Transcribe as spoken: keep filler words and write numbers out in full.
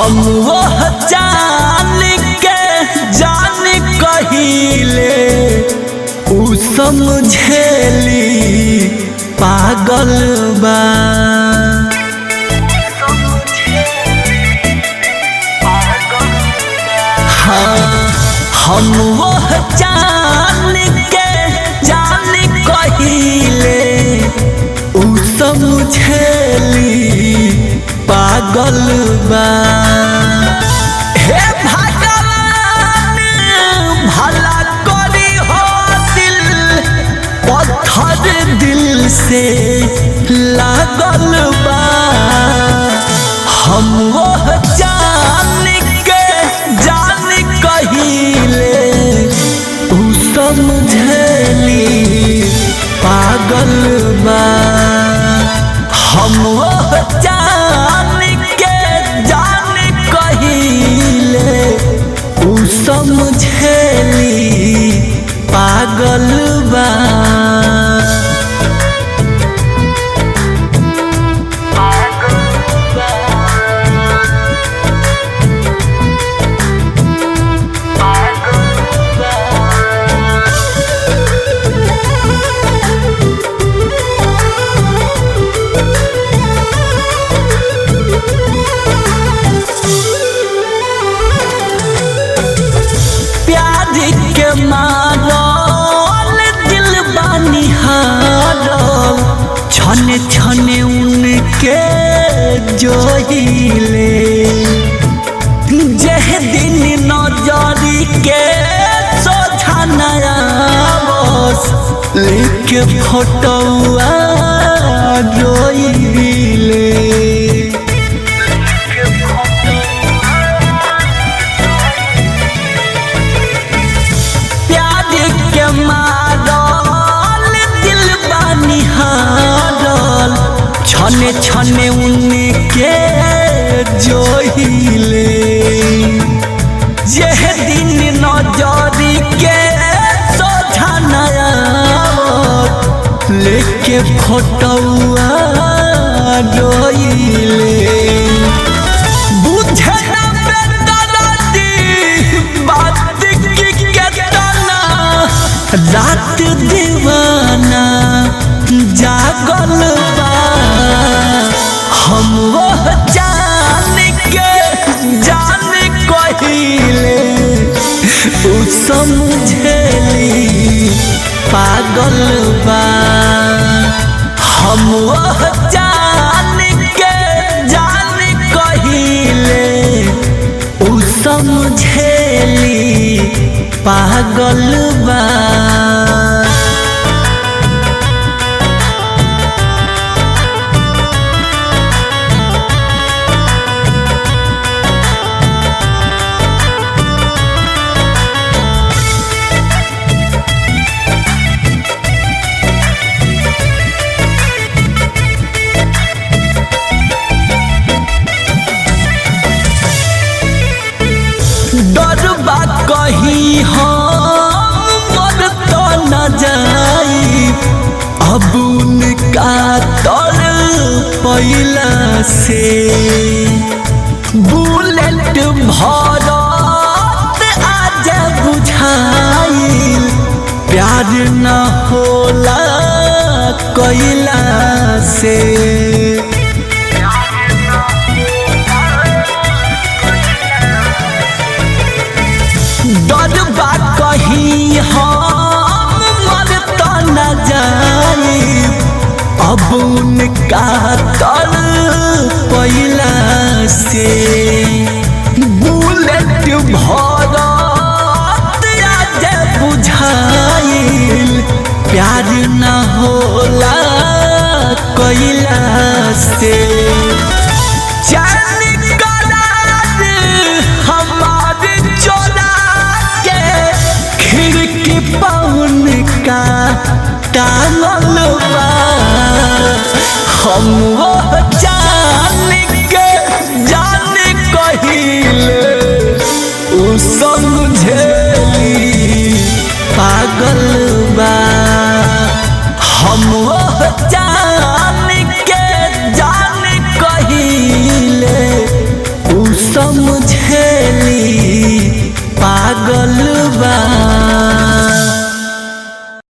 हम वो जान के जान कहिले उ समझेली पागल बा। हाँ हम वो जान के जान कहिले उ समझेली पागल बा। हे भगवान भला करी हो दिल पत्थर दिल से लागल बा। हम वो जान के जान कहिले उ समझेली पागल बा। हम वो जान के जान कहिले उ समझेली पागल बा। छने छने उनके जोहिले जह दिन नजरी के सोझा नया बस लेके फोटोआ रोइले। प्यार के मारल दिल बानी छने छने उनके जोहिले यह दिन नजरी के सोझा नया लेके फोटोआ रोइले। बुझे ना बेदर्दी बात की केतना रात दीवाना जागल बा। हम वो जान के जान कहिले उ समझेली पागल बा। हम वो जान के जान कहिले उ समझेली पागल बा। डरबा कहीं हम मर तो न जाई अब उनका तर पहिला से बुलेट भरत आज बुझाइल प्यार न होला कैला से। डरबा कहीं हम मर तो न जाई अब उनका तर पहिला से बुलेट भरत आज बुझाइल प्यार न होला कैला से। पवन का टांगल बा। हम वो जान